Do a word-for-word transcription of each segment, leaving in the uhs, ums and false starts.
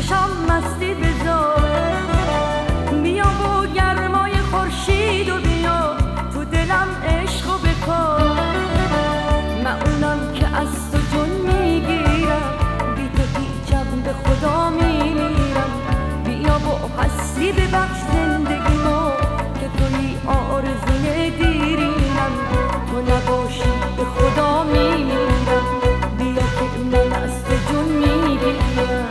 چشام مستی بذار، بیا و گرمای خورشید و بیا تو دلم عشق و بکار. من اونم که از تو جون میگیرم، بی تو هیچم به خدا میمیرم. بیا و هستی ببخش زندگیمو که توی آرزوی دیرینم. تو نباشی به خدا میمیرم، بیا که من از تو جون میگیرم.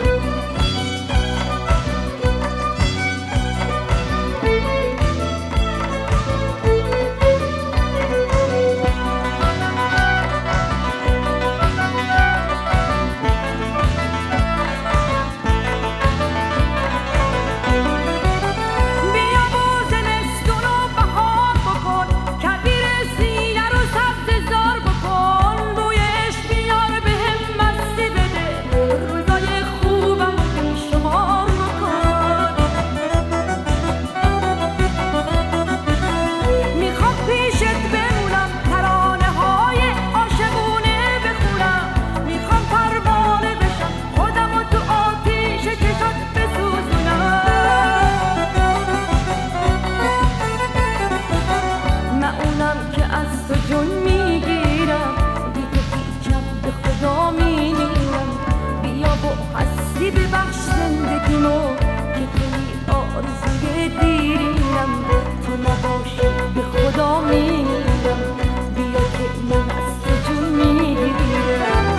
ببخش زندگیمو که توی آرزوی دیرینم. تو نباشی به خدا میمیرم، بیا که من از تو جون میگیرم.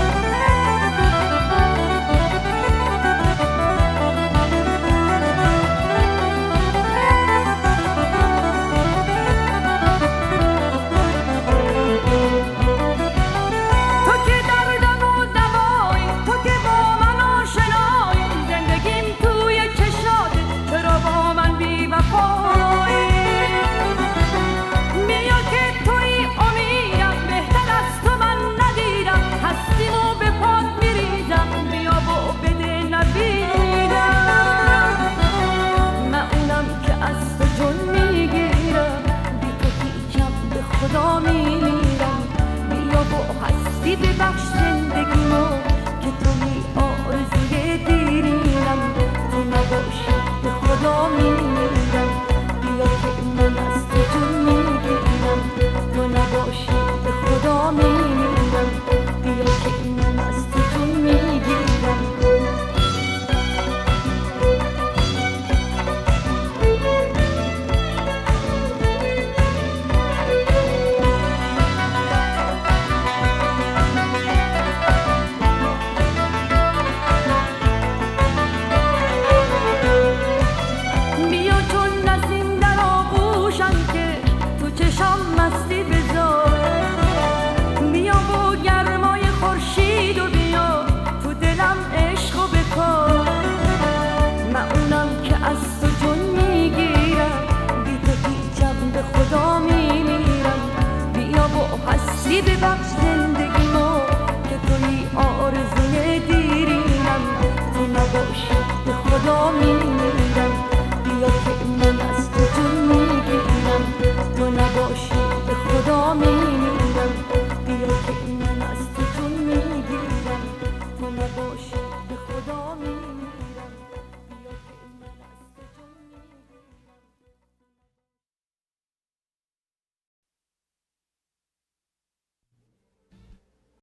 خدا میمیرم، بیا و هستی ببخش زندگیمو که توی آرزوی دیرینم. تو نباشی به خدا میمیرم، بیا که من از تو جون میگیرم. تو نباشی به خدا میمیرم، بیا که من از تو جون میگیرم. مستی بذار، بیا و گرمای خورشید و بیا تو دلم عشق و بکار. من اونم که از تو جون میگیرم، بی تو هیچم به خدا میمیرم. بیا و هستی ببخش زندگیمو که توی آرزوی دیرینم. تو نباشی به خدا میمیرم، بیا که من از تو جون میگیرم. تو نباشی به خدا میمیرم.